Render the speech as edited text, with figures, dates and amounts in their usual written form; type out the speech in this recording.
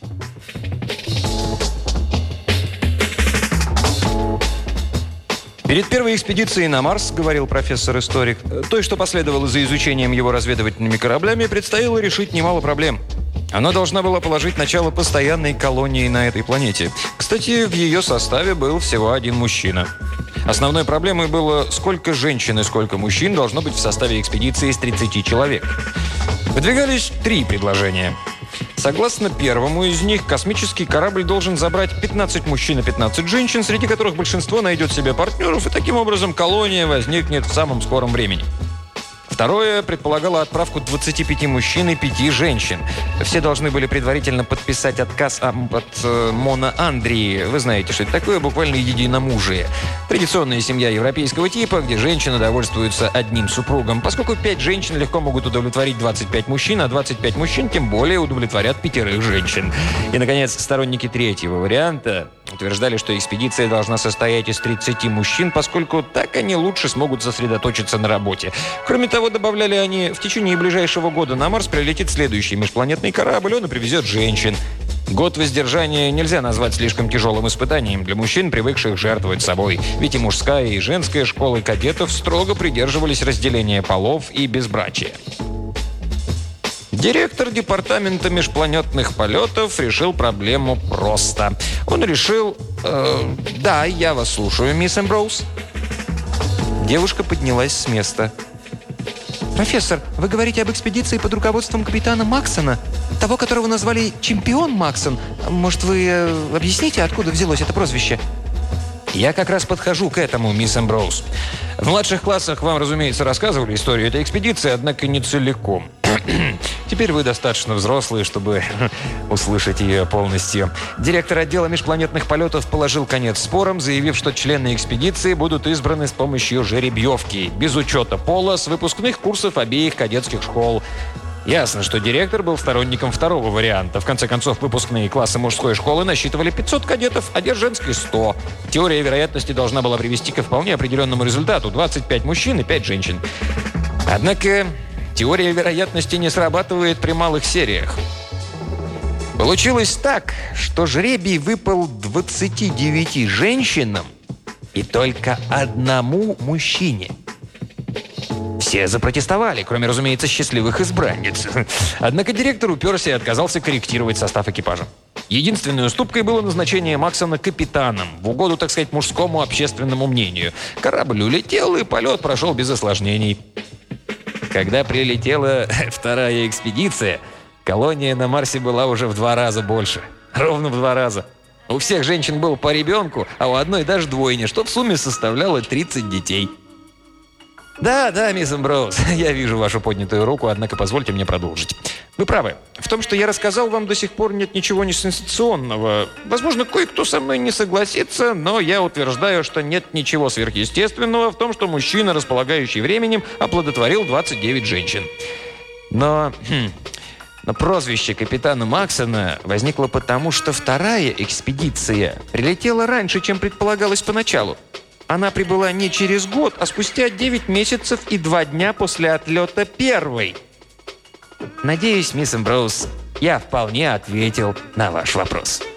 Перед первой экспедицией на Марс, говорил профессор-историк, той, что последовало за изучением его разведывательными кораблями, предстояло решить немало проблем. Она должна была положить начало постоянной колонии на этой планете. Кстати, в ее составе был всего один мужчина. Основной проблемой было, сколько женщин и сколько мужчин должно быть в составе экспедиции из 30 человек. Выдвигались 3 предложения. Согласно первому из них, космический корабль должен забрать 15 мужчин и 15 женщин, среди которых большинство найдет себе партнеров, и таким образом колония возникнет в самом скором времени. Второе предполагало отправку 25 мужчин и 5 женщин. Все должны были предварительно подписать отказ от моноандрии. Вы знаете, что это такое, буквально единомужие. Традиционная семья европейского типа, где женщины довольствуются одним супругом. Поскольку 5 женщин легко могут удовлетворить 25 мужчин, а 25 мужчин тем более удовлетворят 5 женщин. И, наконец, сторонники третьего варианта утверждали, что экспедиция должна состоять из 30 мужчин, поскольку так они лучше смогут сосредоточиться на работе. Кроме того, добавляли они, в течение ближайшего года на Марс прилетит следующий межпланетный корабль, он и привезет женщин. Год воздержания нельзя назвать слишком тяжелым испытанием для мужчин, привыкших жертвовать собой. Ведь и мужская, и женская школы кадетов строго придерживались разделения полов и безбрачия. Директор департамента межпланетных полетов решил проблему просто. Он решил... Да, я вас слушаю, мисс Эмброуз. Девушка поднялась с места. «Профессор, вы говорите об экспедиции под руководством капитана Максона, того, которого назвали «Чемпион Максон». Может, вы объясните, откуда взялось это прозвище?» Я как раз подхожу к этому, мисс Эмброуз. В младших классах вам, разумеется, рассказывали историю этой экспедиции, однако не целиком. Теперь вы достаточно взрослые, чтобы услышать ее полностью. Директор отдела межпланетных полетов положил конец спорам, заявив, что члены экспедиции будут избраны с помощью жеребьевки, без учета пола, с выпускных курсов обеих кадетских школ. Ясно, что директор был сторонником второго варианта. В конце концов, выпускные классы мужской школы насчитывали 500 кадетов, а женской 100. Теория вероятности должна была привести ко вполне определенному результату – 25 мужчин и 5 женщин. Однако теория вероятности не срабатывает при малых сериях. Получилось так, что жребий выпал 29 женщинам и только одному мужчине. Все запротестовали, кроме, разумеется, счастливых избранниц. Однако директор уперся и отказался корректировать состав экипажа. Единственной уступкой было назначение Максона капитаном, в угоду, так сказать, мужскому общественному мнению. Корабль улетел, и полет прошел без осложнений. Когда прилетела вторая экспедиция, колония на Марсе была уже в 2 раза больше. Ровно в 2 раза. У всех женщин было по ребенку, а у одной даже двойня, что в сумме составляло 30 детей. Да, мисс Эмброуз, я вижу вашу поднятую руку, однако позвольте мне продолжить. Вы правы. В том, что я рассказал вам, до сих пор нет ничего не сенсационного. Возможно, кое-кто со мной не согласится, но я утверждаю, что нет ничего сверхъестественного в том, что мужчина, располагающий временем, оплодотворил 29 женщин. Но прозвище капитана Максона возникло потому, что вторая экспедиция прилетела раньше, чем предполагалось поначалу. Она прибыла не через год, а спустя 9 месяцев и 2 дня после отлета первой. Надеюсь, мисс Эмброуз, я вполне ответил на ваш вопрос.